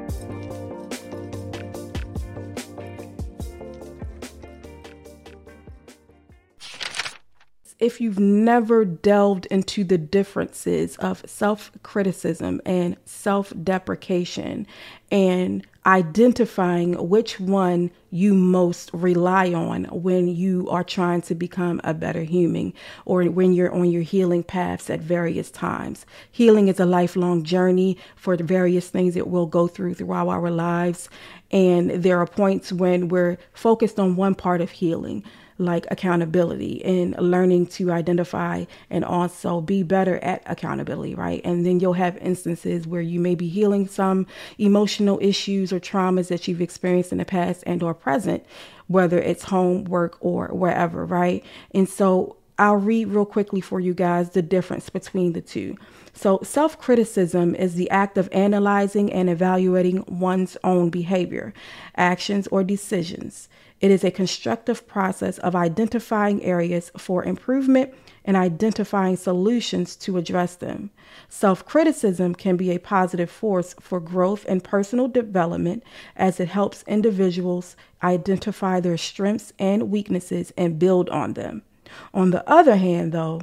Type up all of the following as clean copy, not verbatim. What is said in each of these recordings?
If you've never delved into the differences of self-criticism and self-deprecation and identifying which one you most rely on when you are trying to become a better human or when you're on your healing paths at various times. Healing is a lifelong journey for the various things that we'll go throughout our lives. And there are points when we're focused on one part of healing, like accountability and learning to identify and also be better at accountability, right? And then you'll have instances where you may be healing some emotional issues or traumas that you've experienced in the past and or present, whether it's home, work, or wherever, right? And so I'll read real quickly for you guys the difference between the two. So self-criticism is the act of analyzing and evaluating one's own behavior, actions, or decisions. It is a constructive process of identifying areas for improvement and identifying solutions to address them. Self-criticism can be a positive force for growth and personal development as it helps individuals identify their strengths and weaknesses and build on them. On the other hand, though,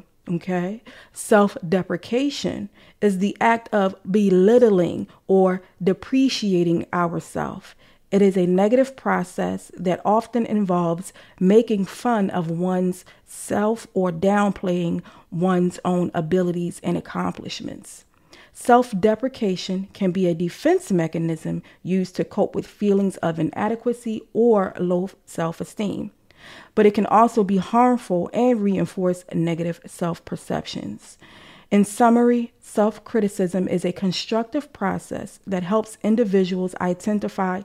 self-deprecation is the act of belittling or depreciating ourselves. It is a negative process that often involves making fun of one's self or downplaying one's own abilities and accomplishments. Self-deprecation can be a defense mechanism used to cope with feelings of inadequacy or low self-esteem, but it can also be harmful and reinforce negative self-perceptions. In summary, self-criticism is a constructive process that helps individuals identify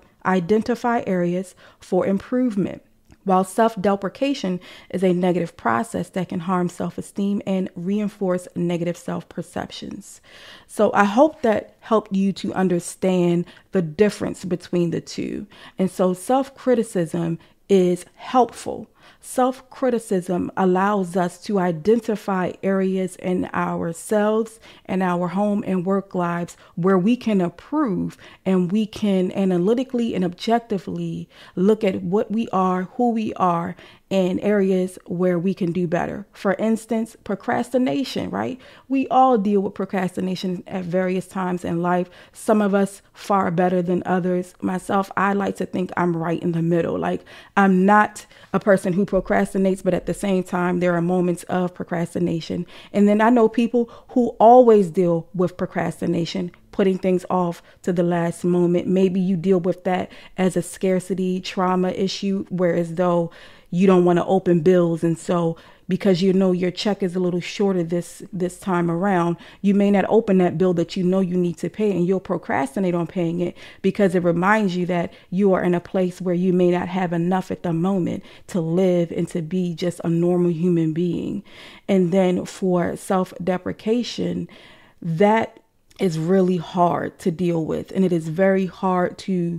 areas for improvement, while self-deprecation is a negative process that can harm self-esteem and reinforce negative self-perceptions. So I hope that helped you to understand the difference between the two. And so self-criticism is helpful. Self-criticism allows us to identify areas in ourselves and our home and work lives where we can improve, and we can analytically and objectively look at what we are, who we are, and areas where we can do better. For instance, procrastination, right? We all deal with procrastination at various times in life. Some of us far better than others. Myself, I like to think I'm right in the middle. Like, I'm not a person who procrastinates, but at the same time, there are moments of procrastination. And then I know people who always deal with procrastination, putting things off to the last moment. Maybe you deal with that as a scarcity trauma issue, whereas though you don't want to open bills. And so because you know your check is a little shorter this time around, you may not open that bill that you know you need to pay, and you'll procrastinate on paying it because it reminds you that you are in a place where you may not have enough at the moment to live and to be just a normal human being. And then for self-deprecation, that is really hard to deal with, and it is very hard to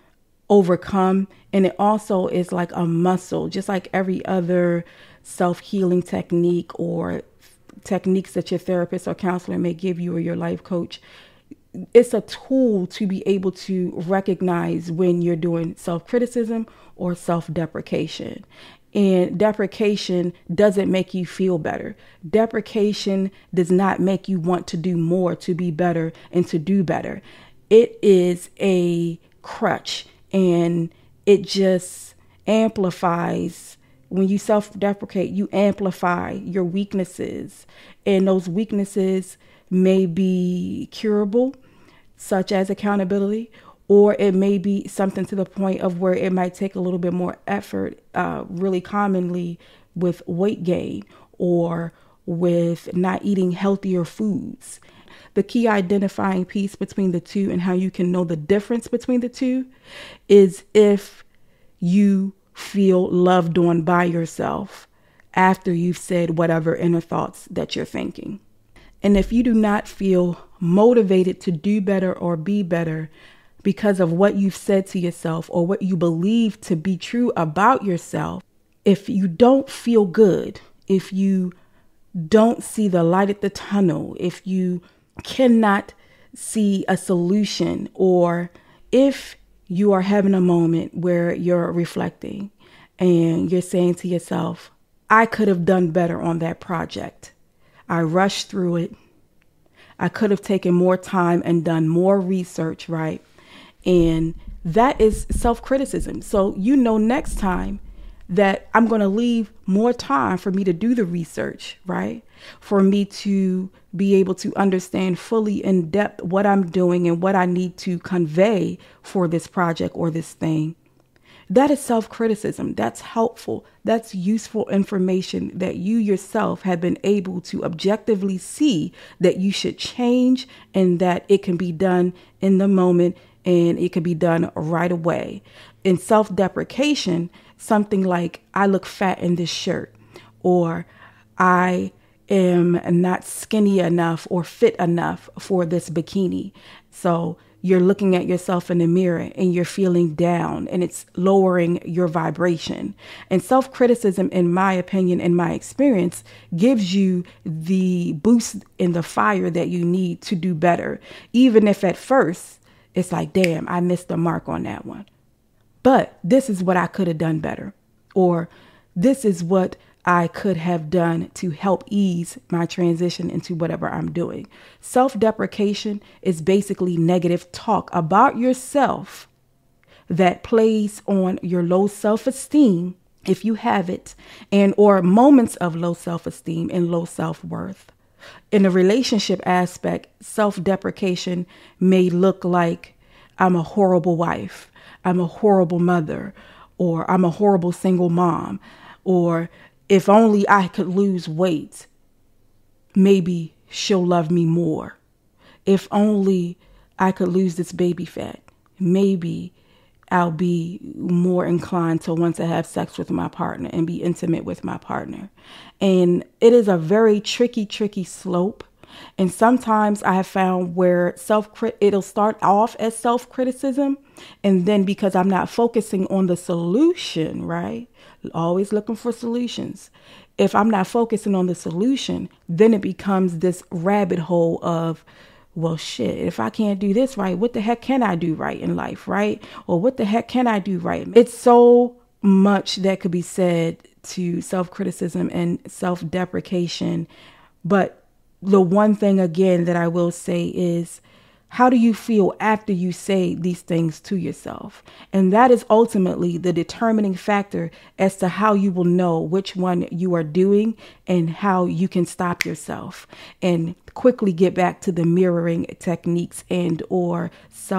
overcome. And it also is like a muscle, just like every other self-healing technique or techniques that your therapist or counselor may give you or your life coach. It's a tool to be able to recognize when you're doing self-criticism or self-deprecation. And deprecation doesn't make you feel better. Deprecation does not make you want to do more, to be better, and to do better. It is a crutch, and it just amplifies. When you self-deprecate, you amplify your weaknesses, and those weaknesses may be curable, such as accountability, or it may be something to the point of where it might take a little bit more effort, really commonly with weight gain or with not eating healthier foods. The key identifying piece between the two and how you can know the difference between the two is if you feel loved on by yourself after you've said whatever inner thoughts that you're thinking. And if you do not feel motivated to do better or be better because of what you've said to yourself or what you believe to be true about yourself, if you don't feel good, if you don't see the light at the tunnel, if you cannot see a solution, or If you are having a moment where you're reflecting and you're saying to yourself, I could have done better on that project. I rushed through it. I could have taken more time and done more research, right? And that is self-criticism. So next time that I'm going to leave more time for me to do the research, right? For me to be able to understand fully in depth what I'm doing and what I need to convey for this project or this thing. That is self-criticism. That's helpful. That's useful information that you yourself have been able to objectively see that you should change and that it can be done in the moment and it can be done right away. In self-deprecation, something like, I look fat in this shirt, or I am not skinny enough or fit enough for this bikini. So you're looking at yourself in the mirror and you're feeling down and it's lowering your vibration. And self-criticism, in my opinion, in my experience, gives you the boost in the fire that you need to do better. Even if at first it's like, damn, I missed the mark on that one. But this is what I could have done better. Or this is what I could have done to help ease my transition into whatever I'm doing. Self-deprecation is basically negative talk about yourself that plays on your low self-esteem, if you have it, and or moments of low self-esteem and low self-worth. In a relationship aspect, self-deprecation may look like, I'm a horrible wife, I'm a horrible mother, or I'm a horrible single mom, or if only I could lose weight, maybe she'll love me more. If only I could lose this baby fat, maybe I'll be more inclined to want to have sex with my partner and be intimate with my partner. And it is a very tricky slope. And sometimes I have found where it'll start off as self-criticism. And then because I'm not focusing on the solution, right? Always looking for solutions. If I'm not focusing on the solution, then it becomes this rabbit hole of, well, shit, if I can't do this right, what the heck can I do right in life, right? Or what the heck can I do right? It's so much that could be said to self-criticism and self-deprecation. But the one thing, again, that I will say is, how do you feel after you say these things to yourself? And that is ultimately the determining factor as to how you will know which one you are doing and how you can stop yourself and quickly get back to the mirroring techniques and or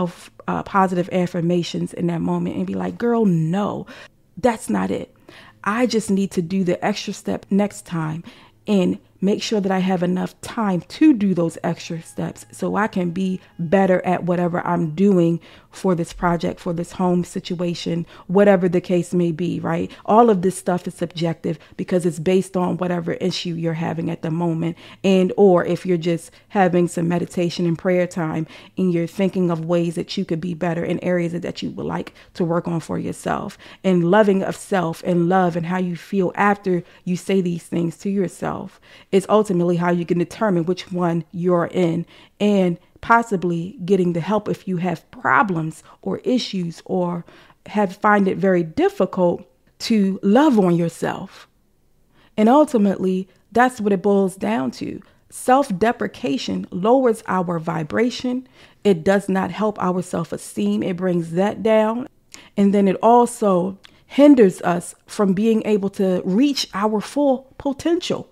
positive affirmations in that moment and be like, girl, no, that's not it. I just need to do the extra step next time and make sure that I have enough time to do those extra steps so I can be better at whatever I'm doing for this project, for this home situation, whatever the case may be, right? All of this stuff is subjective because it's based on whatever issue you're having at the moment. And or if you're just having some meditation and prayer time and you're thinking of ways that you could be better in areas that you would like to work on for yourself. And loving of self and love and how you feel after you say these things to yourself is ultimately how you can determine which one you're in and possibly getting the help if you have problems or issues or find it very difficult to love on yourself. And ultimately, that's what it boils down to. Self-deprecation lowers our vibration. It does not help our self-esteem. It brings that down. And then it also hinders us from being able to reach our full potential.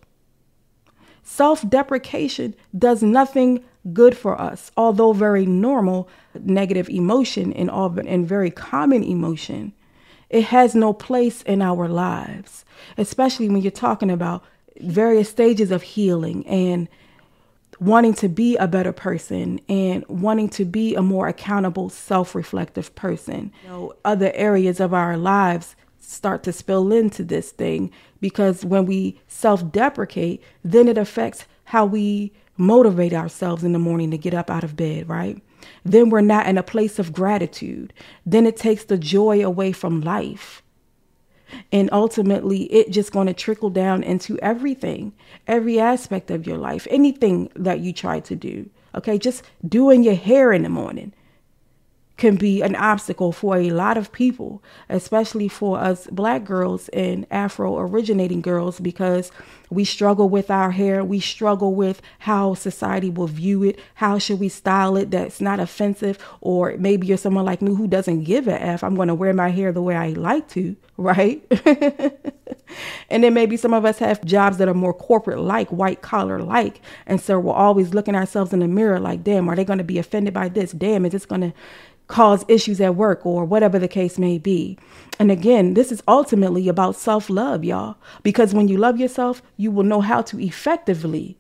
Self-deprecation does nothing good for us, although very normal, negative emotion and very common emotion. It has no place in our lives, especially when you're talking about various stages of healing and wanting to be a better person and wanting to be a more accountable, self-reflective person. Other areas of our lives start to spill into this thing because when we self-deprecate, then it affects how we motivate ourselves in the morning to get up out of bed, right? Then we're not in a place of gratitude. Then it takes the joy away from life. And ultimately, it's just going to trickle down into everything, every aspect of your life, anything that you try to do. Okay, just doing your hair in the morning can be an obstacle for a lot of people, especially for us Black girls and Afro originating girls, because we struggle with our hair. We struggle with how society will view it. How should we style it that's not offensive? Or maybe you're someone like me who doesn't give a F. I'm going to wear my hair the way I like to, right? And then maybe some of us have jobs that are more corporate like, white collar like. And so we're always looking ourselves in the mirror like, damn, are they going to be offended by this? Damn, is this going to cause issues at work, or whatever the case may be? And again, this is ultimately about self-love, y'all, because when you love yourself, you will know how to effectively,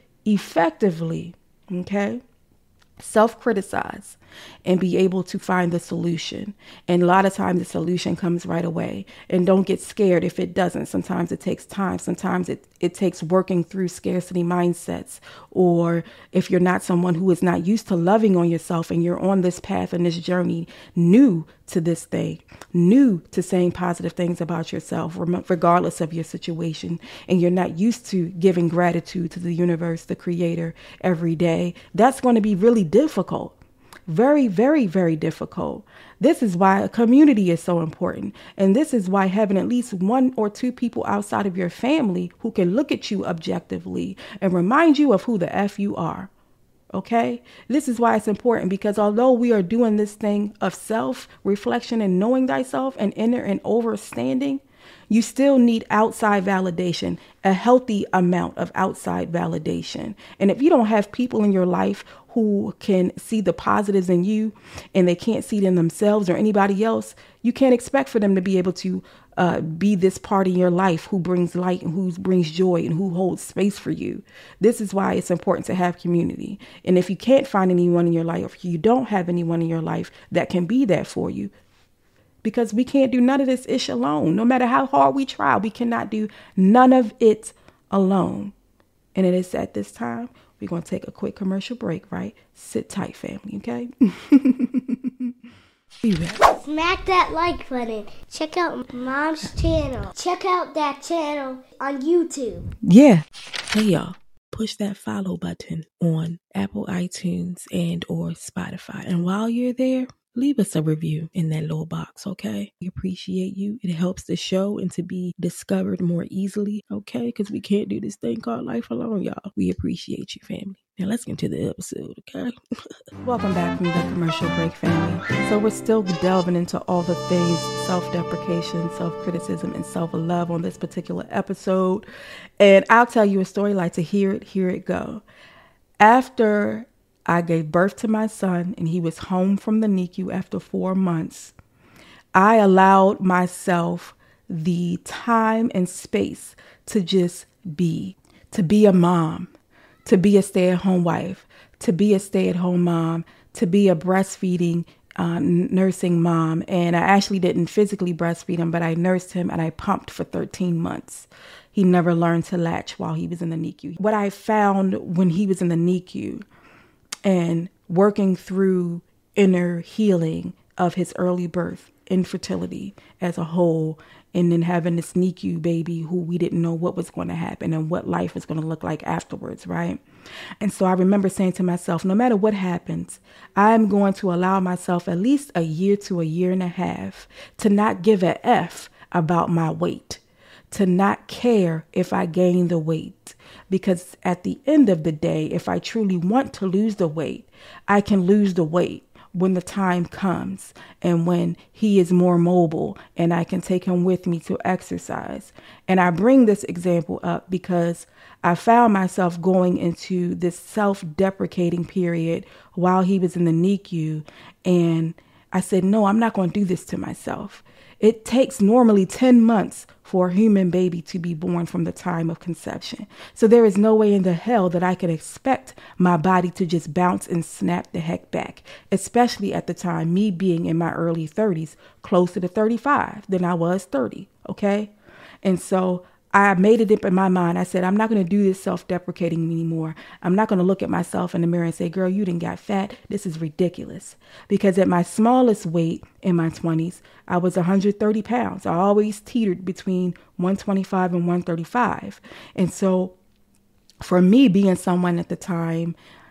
okay, self-criticize and be able to find the solution. And a lot of times the solution comes right away. And don't get scared if it doesn't. Sometimes it takes time. Sometimes it takes working through scarcity mindsets. Or if you're not someone who is not used to loving on yourself and you're on this path and this journey, new to this thing, new to saying positive things about yourself, regardless of your situation, and you're not used to giving gratitude to the universe, the creator, every day, that's going to be really difficult. Very, very, very difficult. This is why a community is so important. And this is why having at least one or two people outside of your family who can look at you objectively and remind you of who the F you are. Okay, this is why it's important, because although we are doing this thing of self-reflection and knowing thyself and inner and overstanding, you still need outside validation, a healthy amount of outside validation. And if you don't have people in your life who can see the positives in you and they can't see it in themselves or anybody else, you can't expect for them to be able to be this part in your life who brings light and who brings joy and who holds space for you. This is why it's important to have community. And if you can't find anyone in your life, or if you don't have anyone in your life that can be that for you, because we can't do none of this ish alone. No matter how hard we try, we cannot do none of it alone. And it is at this time, we're going to take a quick commercial break, right? Sit tight, family, okay? Be back. Smack that like button. Check out Mom's channel. Check out that channel on YouTube. Yeah. Hey, y'all. Push that follow button on Apple iTunes and or Spotify. And while you're there, leave us a review in that little box, okay? We appreciate you. It helps the show and to be discovered more easily, okay? Because we can't do this thing called life alone, y'all. We appreciate you, family. Now let's get into the episode, okay? Welcome back from the commercial break, family. So we're still delving into all the things self-deprecation, self-criticism, and self-love on this particular episode. And I'll tell you a story, like to hear it go. After I gave birth to my son and he was home from the NICU after 4 months, I allowed myself the time and space to just be, to be a mom, to be a stay-at-home wife, to be a stay-at-home mom, to be a breastfeeding nursing mom. And I actually didn't physically breastfeed him, but I nursed him and I pumped for 13 months. He never learned to latch while he was in the NICU. What I found when he was in the NICU and working through inner healing of his early birth, infertility as a whole, and then having this NICU baby who we didn't know what was going to happen and what life was going to look like afterwards, right? And so I remember saying to myself, no matter what happens, I'm going to allow myself at least a year to a year and a half to not give a F about my weight, to not care if I gain the weight. Because at the end of the day, if I truly want to lose the weight, I can lose the weight when the time comes and when he is more mobile and I can take him with me to exercise. And I bring this example up because I found myself going into this self-deprecating period while he was in the NICU. And I said, no, I'm not going to do this to myself. It takes normally 10 months for a human baby to be born from the time of conception. So there is no way in the hell that I could expect my body to just bounce and snap the heck back, especially at the time, me being in my early 30s, closer to 35 than I was 30, okay? And so I made it up in my mind. I said, I'm not going to do this self-deprecating anymore. I'm not going to look at myself in the mirror and say, girl, you done got fat. This is ridiculous. Because at my smallest weight in my 20s, I was 130 pounds. I always teetered between 125 and 135. And so for me being someone at the time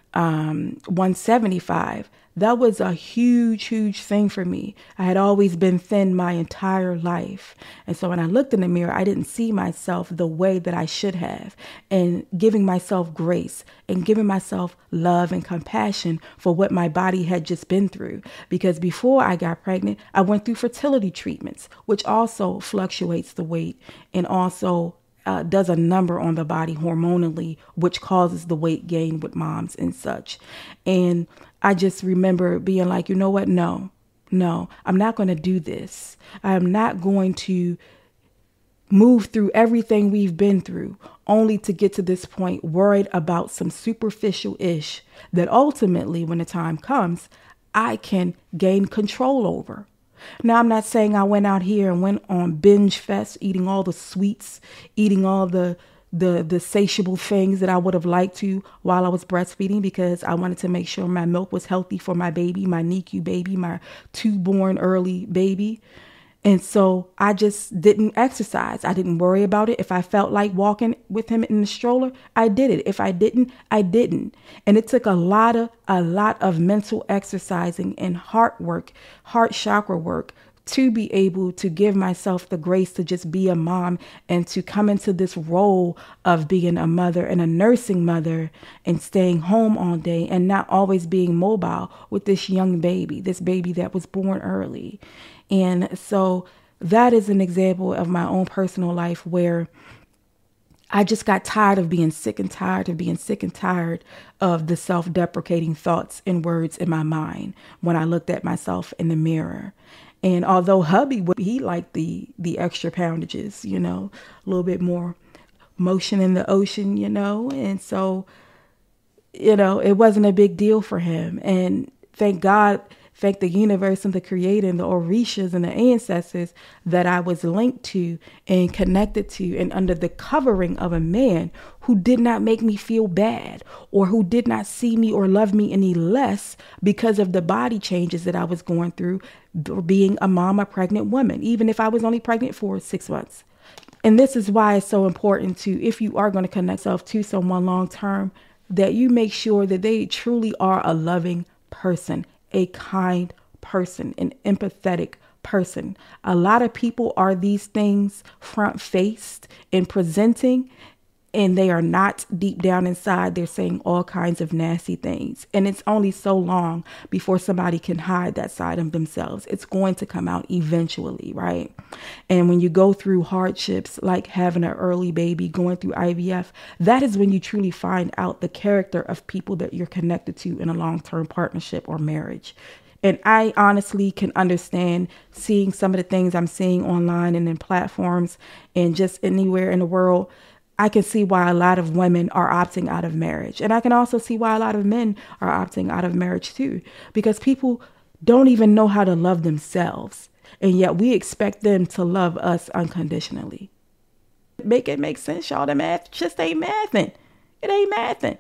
175. That was a huge, huge thing for me. I had always been thin my entire life. And so when I looked in the mirror, I didn't see myself the way that I should have, and giving myself grace and giving myself love and compassion for what my body had just been through. Because before I got pregnant, I went through fertility treatments, which also fluctuates the weight and also does a number on the body hormonally, which causes the weight gain with moms and such. And I just remember being like, you know what? No, I'm not going to do this. I am not going to move through everything we've been through only to get to this point worried about some superficial ish that ultimately, when the time comes, I can gain control over. Now, I'm not saying I went out here and went on binge fest, eating all the sweets, eating all the satiable things that I would have liked to while I was breastfeeding, because I wanted to make sure my milk was healthy for my baby, my NICU baby, my 2-born early baby. And so I just didn't exercise. I didn't worry about it. If I felt like walking with him in the stroller, I did it. If I didn't, I didn't. And it took a lot of mental exercising and heart chakra work to be able to give myself the grace to just be a mom and to come into this role of being a mother and a nursing mother and staying home all day and not always being mobile with this young baby, this baby that was born early. And so that is an example of my own personal life where I just got tired of being sick and tired of the self-deprecating thoughts and words in my mind when I looked at myself in the mirror. And although hubby, he liked the extra poundages, a little bit more motion in the ocean, and so, it wasn't a big deal for him. And thank God, thank the universe and the creator and the Orishas and the ancestors that I was linked to and connected to and under the covering of a man who did not make me feel bad or who did not see me or love me any less because of the body changes that I was going through being a mom, a pregnant woman, even if I was only pregnant for 6 months. And this is why it's so important to, if you are going to connect yourself to someone long term, that you make sure that they truly are a loving person, a kind person, an empathetic person. A lot of people are these things front-faced and presenting, and they are not deep down inside. They're saying all kinds of nasty things. And it's only so long before somebody can hide that side of themselves. It's going to come out eventually, right? And when you go through hardships like having an early baby, going through IVF, that is when you truly find out the character of people that you're connected to in a long-term partnership or marriage. And I honestly can understand seeing some of the things I'm seeing online and in platforms and just anywhere in the world. I can see why a lot of women are opting out of marriage. And I can also see why a lot of men are opting out of marriage too, because people don't even know how to love themselves. And yet we expect them to love us unconditionally. Make it make sense, y'all. The math just ain't mathing. It ain't mathing.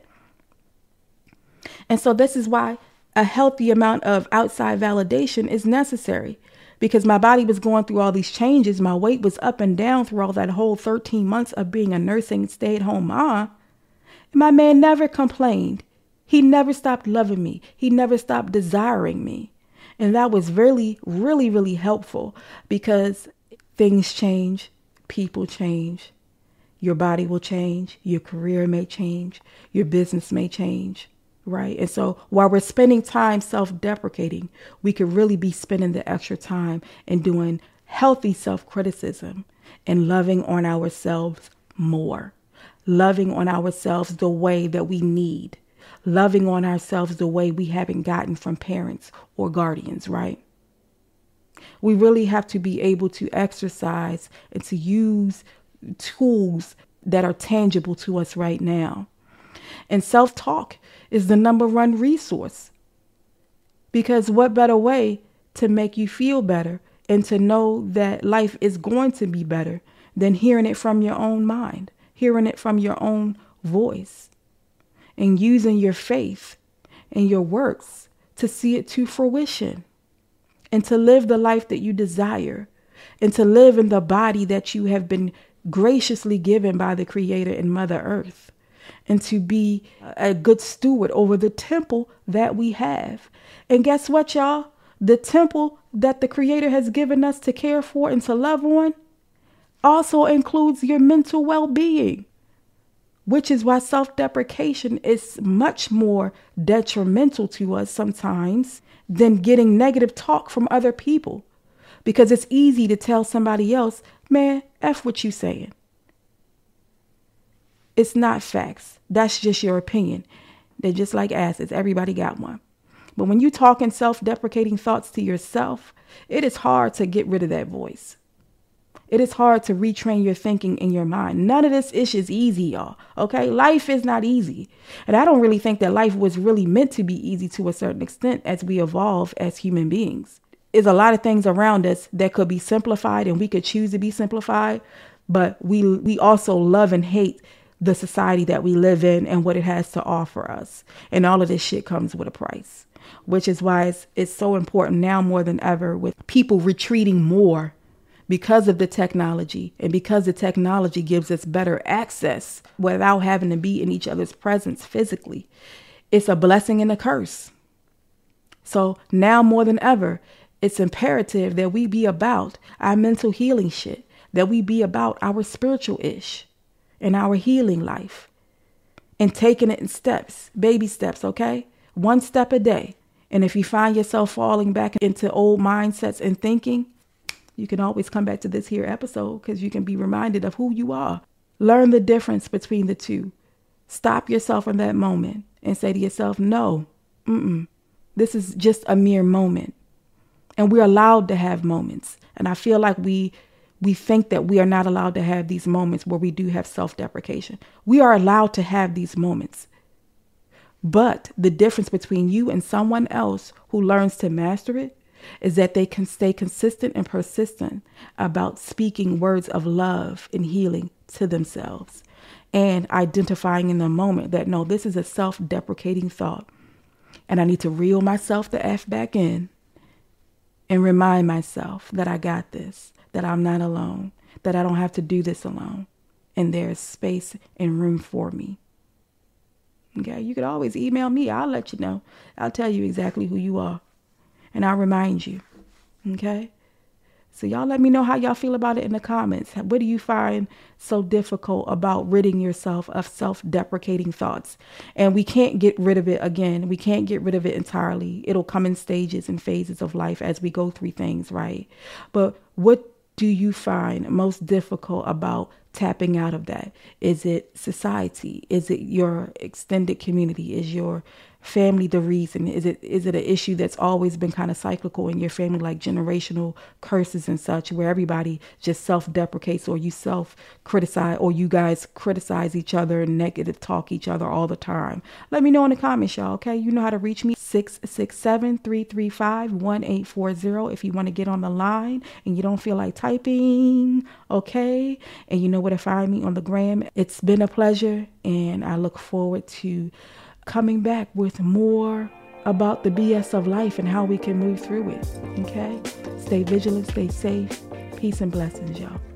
And so this is why a healthy amount of outside validation is necessary. Because my body was going through all these changes. My weight was up and down through all that whole 13 months of being a nursing stay-at-home mom. And my man never complained. He never stopped loving me. He never stopped desiring me. And that was really, really, really helpful because things change, people change, your body will change, your career may change, your business may change. Right. And so while we're spending time self-deprecating, we could really be spending the extra time and doing healthy self-criticism and loving on ourselves more, loving on ourselves the way that we need, loving on ourselves the way we haven't gotten from parents or guardians. Right. We really have to be able to exercise and to use tools that are tangible to us right now. And self-talk is the number one resource, because what better way to make you feel better and to know that life is going to be better than hearing it from your own mind, hearing it from your own voice, and using your faith and your works to see it to fruition and to live the life that you desire and to live in the body that you have been graciously given by the Creator and Mother Earth. and to be a good steward over the temple that we have. And guess what, y'all? The temple that the Creator has given us to care for and to love on also includes your mental well-being, which is why self-deprecation is much more detrimental to us sometimes than getting negative talk from other people. Because it's easy to tell somebody else, man, F what you saying. It's not facts. That's just your opinion. They're just like acids. Everybody got one. But when you talking self-deprecating thoughts to yourself, it is hard to get rid of that voice. It is hard to retrain your thinking in your mind. None of this ish is easy, y'all. Okay? Life is not easy. And I don't really think that life was really meant to be easy to a certain extent as we evolve as human beings. There's a lot of things around us that could be simplified and we could choose to be simplified. But we also love and hate the society that we live in and what it has to offer us. And all of this shit comes with a price, which is why it's so important now more than ever with people retreating more because of the technology and because the technology gives us better access without having to be in each other's presence physically. It's a blessing and a curse. So now more than ever, it's imperative that we be about our mental healing shit, that we be about our spiritual ish and our healing life and taking it in steps, baby steps, okay? One step a day. And if you find yourself falling back into old mindsets and thinking, you can always come back to this here episode because you can be reminded of who you are. Learn the difference between the two. Stop yourself in that moment and say to yourself, no, this is just a mere moment. And we're allowed to have moments. And I feel like we think that we are not allowed to have these moments where we do have self-deprecation. We are allowed to have these moments. But the difference between you and someone else who learns to master it is that they can stay consistent and persistent about speaking words of love and healing to themselves and identifying in the moment that, no, this is a self-deprecating thought. And I need to reel myself the F back in and remind myself that I got this, that I'm not alone, that I don't have to do this alone. And there's space and room for me. Okay, you could always email me. I'll let you know. I'll tell you exactly who you are. And I'll remind you. Okay? So y'all let me know how y'all feel about it in the comments. What do you find so difficult about ridding yourself of self-deprecating thoughts? And we can't get rid of it again. We can't get rid of it entirely. It'll come in stages and phases of life as we go through things, right? But what do you find most difficult about tapping out of that? Is it society? Is it your extended community? Is your family the reason? Is it an issue that's always been kind of cyclical in your family, like generational curses and such, where everybody just self-deprecates, or you self-criticize, or you guys criticize each other and negative talk each other all the time? Let me know in the comments, y'all, okay? You know how to reach me, 667-335-1840 if you want to get on the line and you don't feel like typing, okay? And you know where to find me on the gram. It's been a pleasure, and I look forward to coming back with more about the BS of life and how we can move through it. Okay? Stay vigilant, stay safe. Peace and blessings, y'all.